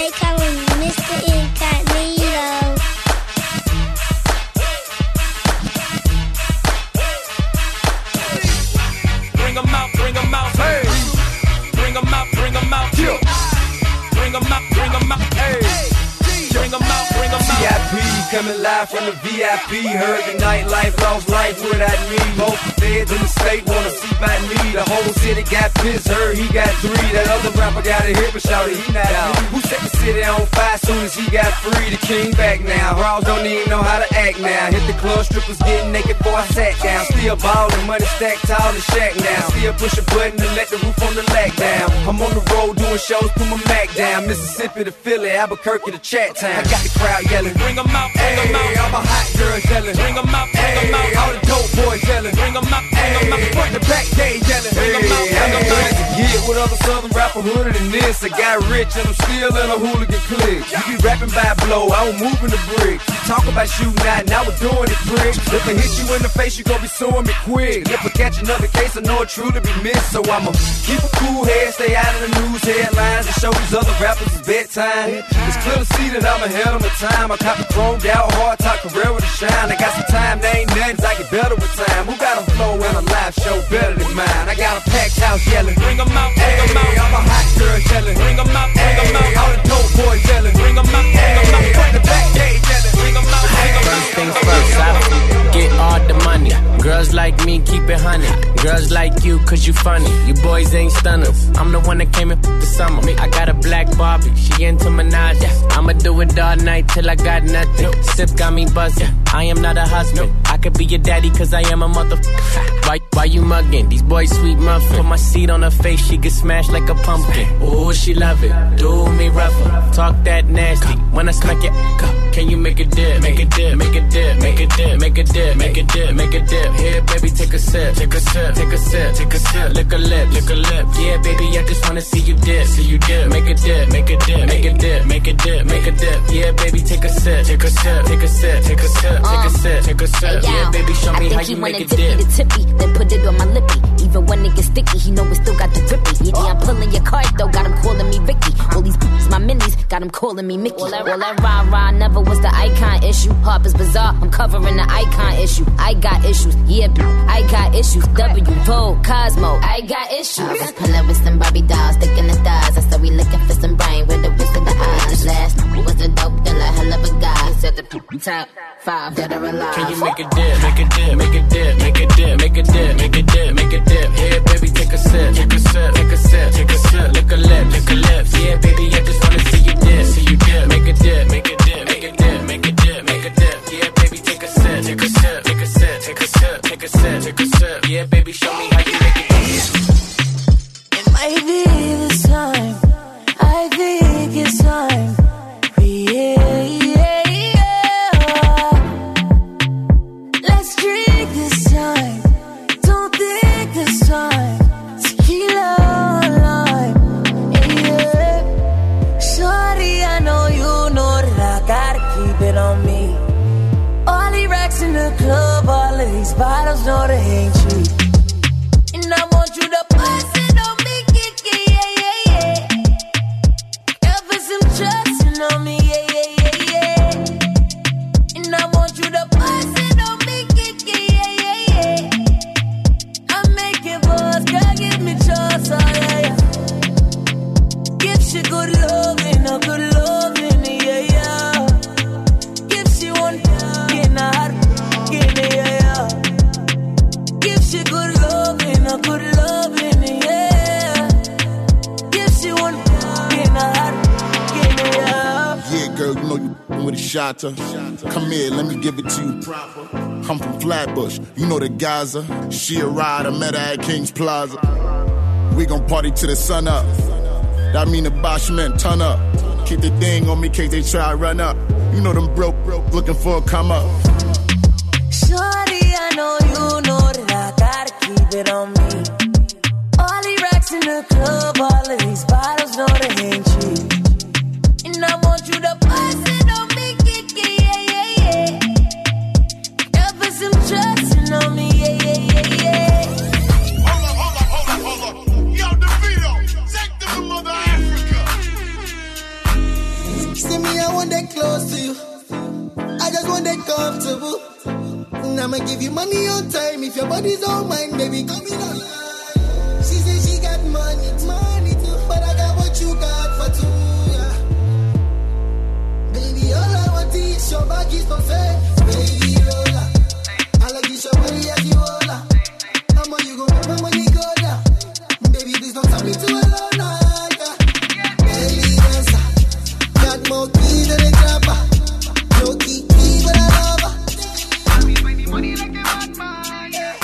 They call me Mr. Incognito. Bring 'em out, bring 'em out, hey. Bring 'em out, bring 'em out, yeah. Bring 'em out, bring 'em out, hey. Bring 'em out, bring 'em out. VIP coming live from the VIP. Heard the nightlife, lost life without me. Both the feds in the state wanna see about me. The whole city got pissed, heard he got 3. That other rapper got a hit, but shouted he not out. Who set the city on fire soon as he got free? The king back now. Brawls don't even know how to act now. Hit the club, strippers getting naked before I sat down. Still ballin', money stacked tall in shack now. Still push a button to let the roof on the lag down. I'm on the road doing shows, put my Mac down. Mississippi to Philly, Albuquerque to Chat Town. I got the crowd yelling, bring 'em out, bring 'em out. All my hot girls yelling, bring 'em out, bring 'em out. All the dope boys yelling, bring 'em out, bring 'em out. Front the back, they yelling, bring 'em out, bring 'em out. Yeah, what other southern rapper hooded than this? I got rich and I'm still in a hooligan clique. You be rapping by blow, I was moving the brick. You talk about shooting out, now we're doing it quick. If I hit you in the face, you gon' be suing me quick. If I catch another case, I know it truly be missed. So I'ma keep a cool head, stay out of the news headlines, and show these other rappers it's bedtime. It's clear to see that I'm ahead of my time. I cop a chromed out, hard top career with a shine. I got some time, there ain't nothing, I get better with time. Who got a flow and a live show better than mine? I got a packed house yelling, bring 'em out, bring 'em out. All my hot girls yelling, bring 'em out, bring 'em out. All the dope boys yelling, bring 'em out, bring 'em out. Front the back, they yelling, bring 'em out, bring 'em out. First things first, I get all the money. Girls like me, keep it honey. Girls like you, cause you funny. You boys ain't stunners. I'm the one that came in the summer. I got a black Barbie, she into Minaj. I'ma do it all night till I got nothing. Sip got me buzzing. I am not a husband. I could be your daddy, cause I am a why you mugging? These boys sweet muffin. Put my seat on her face, she get smashed like a pumpkin. Ooh, she love it. Do me rougher. Talk that nasty. When I smack it, can you make a dip? Make a dip, make a dip, make a dip, make a dip, make a dip, make a dip. Here, baby, take a sip, take a sip, take a sip, take a sip. Lick a lip, lick a lip. Yeah, baby, I just wanna see you dip, see you dip. Make a dip, make a dip, make a dip, make a dip, make a dip. Yeah, baby, take a sip, take a sip, take a sip, take a sip, take a sip, take a sip. Yeah, baby, show me how you make a dip. The tippy, then put it on my lippy. Even when it gets sticky, he know it still got the grippy. Yeah, I'm pulling your card though, got him calling me Ricky. All these my minis, got him calling me Mickey. Well, that rah-rah never was the icon issue. Harper's Bazaar, I'm covering the icon issue. I got issues, yeah, I got issues. W, Vogue, Cosmo, I got issues. I was pulling with some Barbie dolls, sticking the stars. I said we looking for some brain with the whisk of the eyes. Last night was a dope dealer, hell of a guy. He said the top 5 that are alive. Can you make a dip, make a dip, make a dip, make a dip, make a dip, make a dip, make a dip. Here, baby, take a sip, take a sip, take a sip, take a sip. Lick a lip, lick a lip. Yeah, baby, I just wanna see you dip, see you dip. Make a dip, make a dip, make a dip, make a dip, make a dip. Yeah, baby, take a sip, take a sip, take a sip, take a sip, take a sip, take a sip. Yeah, baby, show me how you make it dip. It might be this time. I think it's time. Let's drink this time. Don't think this time. Tequila lime. Yeah. Shorty, I know you know that I gotta keep it on me. All the racks in the club, all of these bottles, know they ain't cheap. And I want you to bust it on me, yeah. Yeah, put some trust on me, yeah. And I want you to bust it on me, yeah. I'm making buzz, girl, give me trust, oh yeah. Give she good loving, a good loving, yeah. Give she one, get a heart, get it, yeah. Give she good loving, a good loving, yeah. Give she one, get a heart, get it, yeah. Yeah, girl, you know you with a shotter. Come here, let me give it to you proper. I'm from Flatbush, you know the Gaza. She a rider, met her at King's Plaza. We gon' party till the sun up. That mean the Bosch men turn up. Keep the thing on me in case they try to run up. You know them broke looking for a come up. Shorty, I know you know that I gotta keep it on me. All the racks in the club, all of these bottles, know they ain't cheap. And I want you to bust it on me, yeah. Yeah, put some trust on me, yeah. Hold up. Yo, DeVito, take them to Mother Africa. See me, I want that close to you. I just want that comfortable. And I'ma give you money on time. If your body's on mine, baby, come in online. She said she got money too. But I got what you got for two, yeah. Baby, all I want is your back is perfect. Baby, roller. I like you, your body as you roller. How much you gonna make my money go down? Baby, please don't tell me to alone, yeah. Baby, dancer. Got more keys than a trapper. No key, but I love her. Money like a bad man, yeah.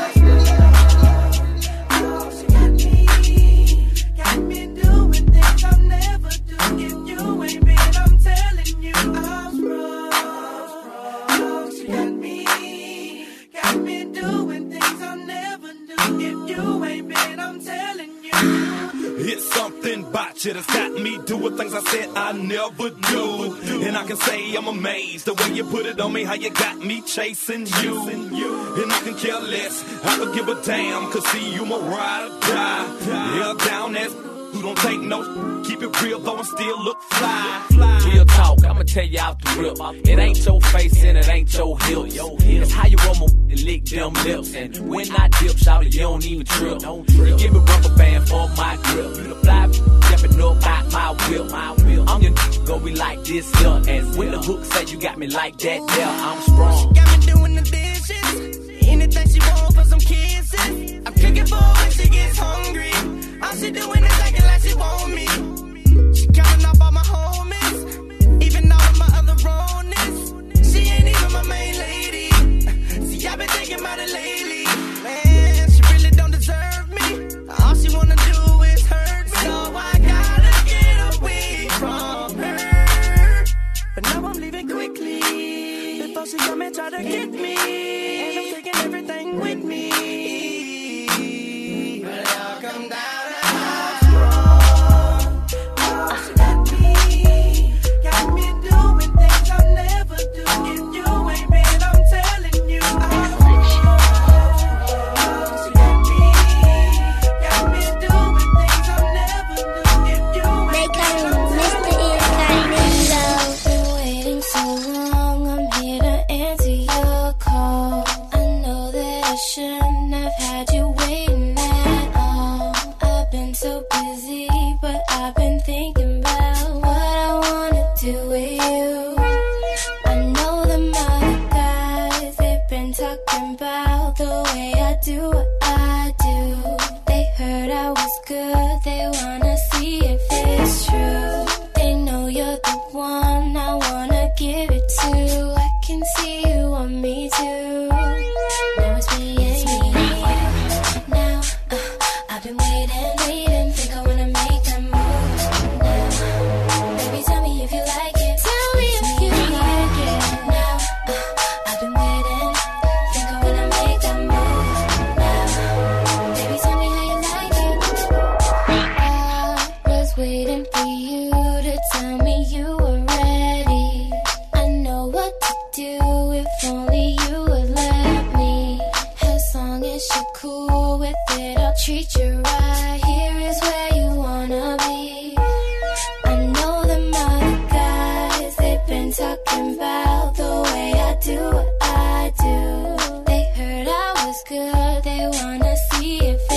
Got me doing things I'll never do. If you ain't been, I'm telling you I'm wrong. She got me doing things I'll never do. If you ain't been, I'm telling you. It's something about you that's got me doing things I said I never do. And I can say I'm amazed the way you put it on me, how you got me chasing you. And I can care less, I don't give a damn, cause see you my ride or die. Yeah, down as who don't take no, keep it real though and still look fly. Real talk, I'ma tell you out the rip. It ain't your face and it ain't your hips. It's how you roll my and lick them lips. And when I dip, shout it, you don't even trip. You give me rubber band for my grip. You the fly stepping up out my whip. I'm your go be like this here. And when the hook say you got me like that, there I'm strong. Got me doing the dishes. Anything she want for some kisses. I'm cooking for her when she gets hungry. All she doing is acting like she want me. She counting off all my homies, even all of my other wrongness. She ain't even my main lady. See, I've been thinking about it lately. Man, she really don't deserve me. All she wanna do is hurt me. So I gotta get away from her. But now I'm leaving quickly before she come and try to get me. And I'm taking everything with me. But I'll come down.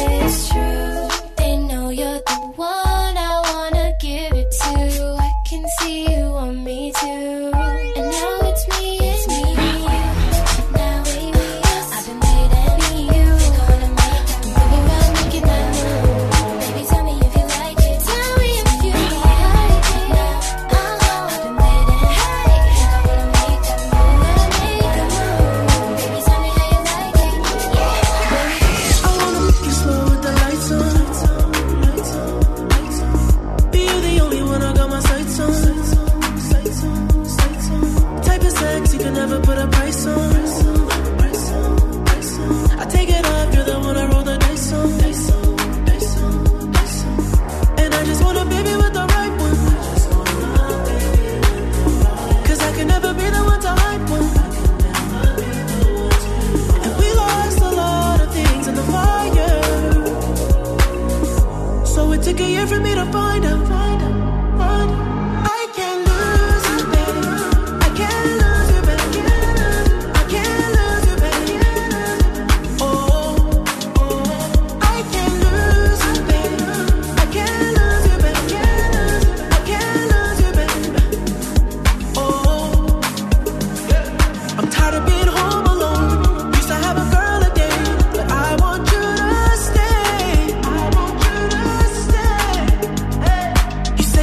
Can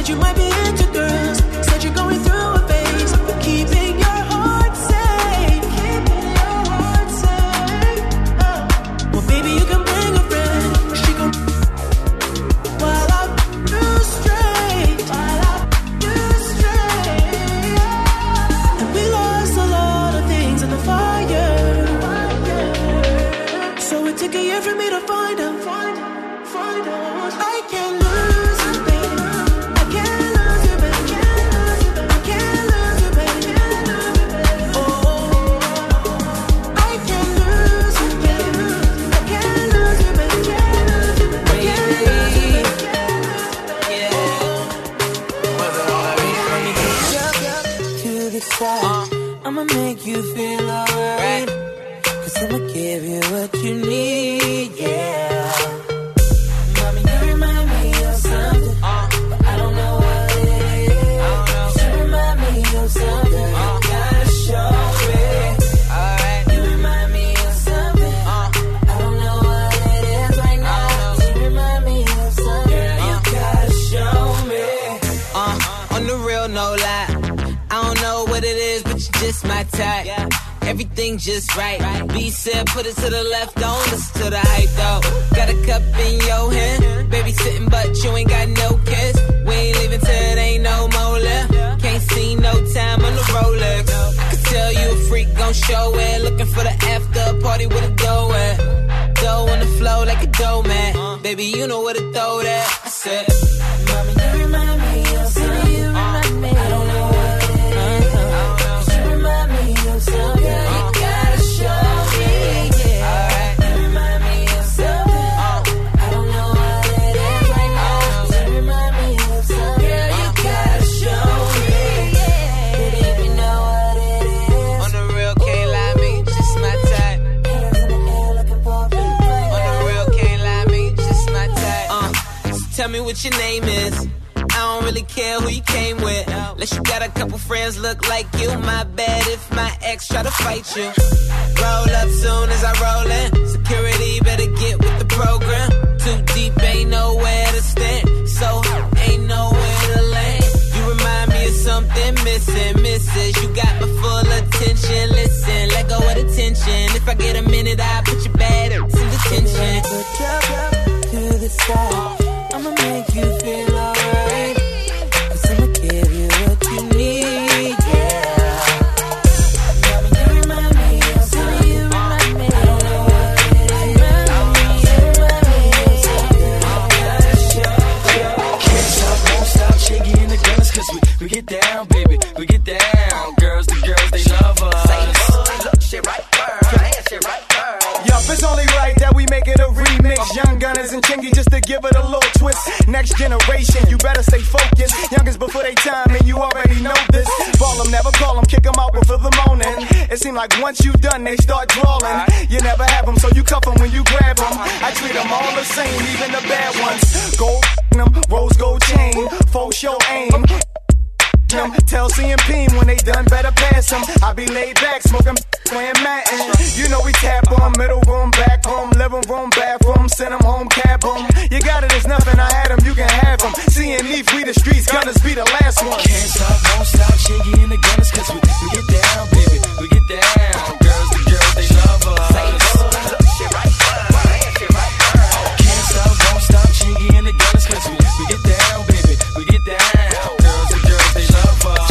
you might be into girls. Said you're going through a phase. Keeping your heart safe. Keeping your heart safe. Well, baby, you can bring a friend. She gon' while I do straight. While I do straight. And we lost a lot of things in the fire. So it took a year for me to find out. I can't lose you, baby. I can't lose you, baby. I can't lose you, baby. Oh, I can't lose you, baby. I can't lose you, baby. I can't lose you, baby. To the side, I'ma make you feel alright. 'Cause I'ma give you what you need, yeah. Mommy, you remind me of something, but I don't know what it is. You remind me of something, you gotta show me. You remind me of something, I don't know what it is right now. You remind me of something, you gotta show me. On the real, no lie. I don't know what it is, but you're just my type. Everything just right. B said, put it to the left, don't listen to the hype though. Got a cup in your hand, baby sitting, but you ain't got no kiss. We ain't leaving till it ain't no more left. Can't see no time on the Rolex. I can tell you a freak gon' show it. Looking for the after party with a dough at. Dough on the flow like a dough man. Baby, you know where to throw that. I said, Mommy, you remind me of something, you remind me. I don't know what it is. You remind me of something, you gotta show me, yeah. You remind me of something, I don't know what it is right now. You remind me of something, you gotta show me, yeah. Didn't even know what it is. on the real, can't lie, me, just my type. Hands in the air looking for a big fight. On the real, can't lie, me, just my type. So tell me what your name is. I don't really care who you came with. Unless you got a couple friends look like you. My bad if my ex try to fight you. Roll up soon as I roll in. Security better get with the program. Too deep, ain't nowhere to stand. So ain't nowhere to land. You remind me of something missing, misses. You got my full attention. Listen, let go of the tension. If I get a minute, I'll put you bad in detention. To the side, I'ma make you feel alright. 'Cause I'ma give you what you need, yeah. Mommy, you remind me of something, you remind me. I don't know what it is. You remind me of something, I gotta show you. Can't stop, won't stop, Chingy in the gunners, 'cause we get down, baby, we get down. Girls, the girls, they love us. Look, shit right there. Shit right there. Yup, it's only right that we make it a remix. Young Gunners and Chingy just to give it a little twist. Next generation, you better stay focused. Youngest before they time, and you already know this. Ball them, never call them, kick them out before the morning. It seems like once you done, they start drawling. You never have them, so you cuff them when you grab them. I treat them all the same, even the bad ones. Gold them, rose gold chain, full show aim. Tell CMP when they done, better pass them. I be laid back, smoking, playing Madden. You know we tap on, middle room, back room, living room, bathroom, send them home, cab them. You got it, it's nothing, I had them, you can have them. Seeing Leaf, we the streets, Gunners be the last one. Can't stop, won't stop, Chingy in the gunners, 'cause we get down, baby, we get down. Girls, the girls, they love us. Look, shit right there. Shit right there. Can't stop, won't stop, Chingy in the gunners, 'cause we get down, baby, we get down. Girls, the girls, they love us.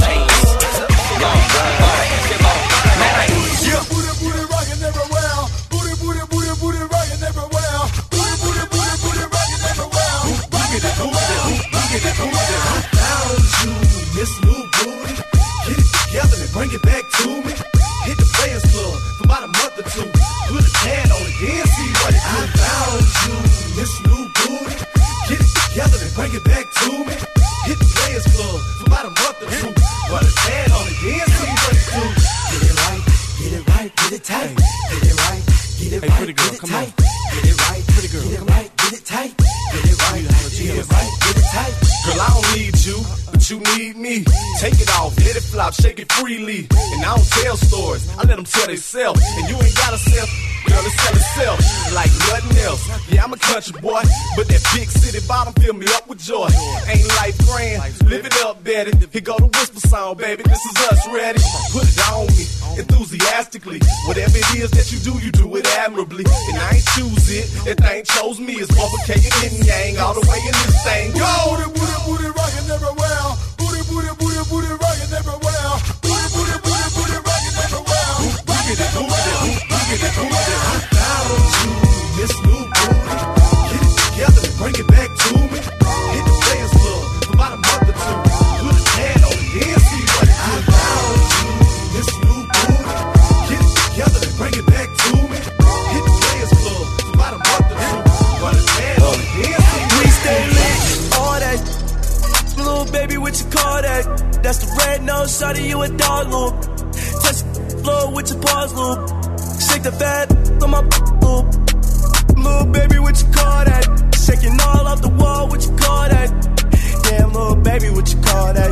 Yeah, booty, booty, rockin' everywhere. Booty, booty, booty, booty, rockin' everywhere. Booty, booty, booty, booty, rockin' everywhere. Boogity, boogity, boogity, boogity. I found you, this new booty. Get it together and bring it back to me. Hit the Players Club for about a month or two. Put a tan on it, then see what it do. I found you, this new booty. Get it together and bring it back to me. Hit the Players Club for about a month or two. Put a tan on it, then see what it do. Get it right, get it right, get it tight. Get it right, get it right, get it tight. Get it right, pretty girl, get it right, get it tight. Get it right, get it right, get it tight. Girl, I don't need you, but you need me. Take it off, let it flop, shake it freely. And I don't tell stories, I let them tell themselves. And you ain't gotta sell, girl, it sell itself like nothing else. Yeah, I'm a country boy, but that big city bottom fill me up with joy. Ain't life grand, Live it up, Betty. Here go the whisper sound, baby. This is us, ready? Put it on me, enthusiastically. Whatever it is that you do it admirably. And I ain't choose it, that thing chose me. It's Bubba K and Yin Yang all the way in this thing. Go! Booty, booty, booty, rockin' everywhere. Booty, booty, booty, booty, rockin' everywhere. Booty, booty, booty, booty, rockin' everywhere. Boogity, boogity, boogity, boogity. Down on you, Miss New Booty. Get it together and bring it back to me. Hit the Players Club for about a month or two. Put his hand on it, then see what it do. Down on you, Miss New Booty. Get it together and bring it back to me. Hit the Players Club for about a month or two. Put his hand on it, then see what We stay lit, all that. Little baby, what you call that? That's the red nose, shawty, you a dog, little. Touch the floor with your paws, little. Shake the fat on my little. Little baby, what you call that? Shaking all off the wall, what you call that? Damn, little baby, what you call that?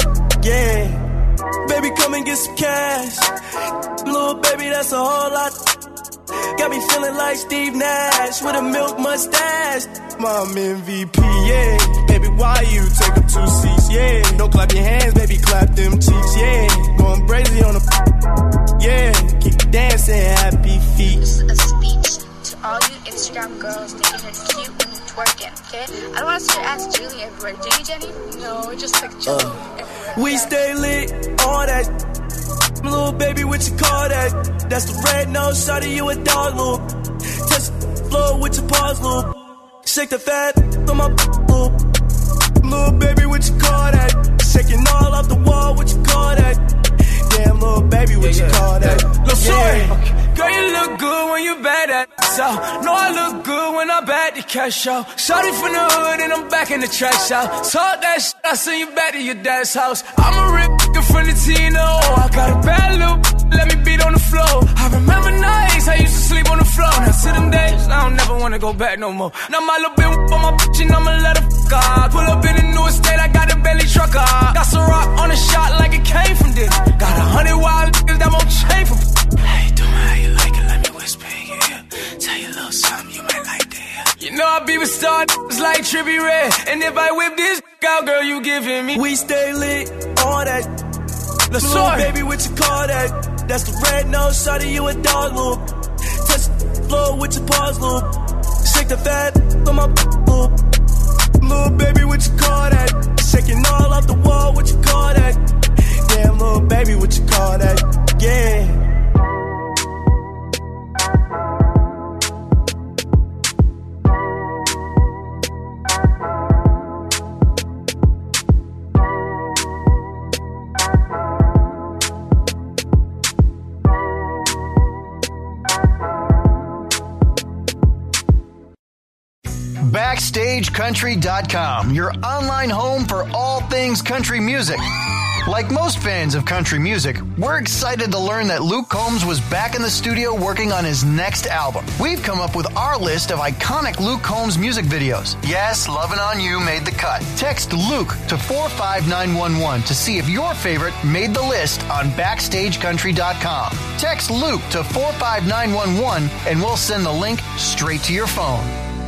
Yeah. Baby, come and get some cash. Little baby, that's a whole lot. Got me feeling like Steve Nash with a milk mustache. Mom MVP, yeah. Baby, why you take up 2 seats, yeah. Don't clap your hands, baby, clap them cheeks, yeah. Going crazy on the, yeah. Keep dancing, happy feet. This is a speech to all you Instagram girls thinking you're cute when you're twerking, okay? I don't want us to ask Julie everywhere. Do you, Jenny? No, just like Julie. We stay lit, all that. Little baby, what you call that? That's the red nose, shawty, you a dog, little. Touch the floor with your paws, little. Shake the fat on my little. Little baby, what you call that? Shaking all off the wall, what you call that? Damn, little baby, what you call that? Yeah. Girl, you look good when you bad at so. No, I look good when I'm back to cash out. Shawty from the hood and I'm back in the trash out. Talk that shit, I send you back to your dad's house. I'm a rip nigga from the Tino. I got a bad little let me beat on the floor. I remember nights I used to sleep on the floor. Now to them days, I don't never wanna go back no more. Now my little bitch on my bitch and I'ma let her fuck off. Pull up in the new estate, I got a belly trucker. Got some rock on the shot like it came from this. Got 100 wild niggas that won't change from. Hey, doing how you like it, let me whisper in your ear. Tell you a little something you might like to hear. You know I be with star niggas like Trippie Redd. And if I whip this out, girl, you giving me. We stay lit, all that. Little baby, what you call that? That's the red nose, shawty, you a dog, little. Touch the floor with your paws, little. Shake the fat on my little. Little baby, what you call that? Shaking all off the wall, what you call that? Damn, little baby, what you call that? Yeah. BackstageCountry.com, your online home for all things country music. Like most fans of country music, we're excited to learn that Luke Combs was back in the studio working on his next album. We've come up with our list of iconic Luke Combs music videos. Yes, Lovin' On You made the cut. Text Luke to 45911 to see if your favorite made the list on BackstageCountry.com. Text Luke to 45911 and we'll send the link straight to your phone.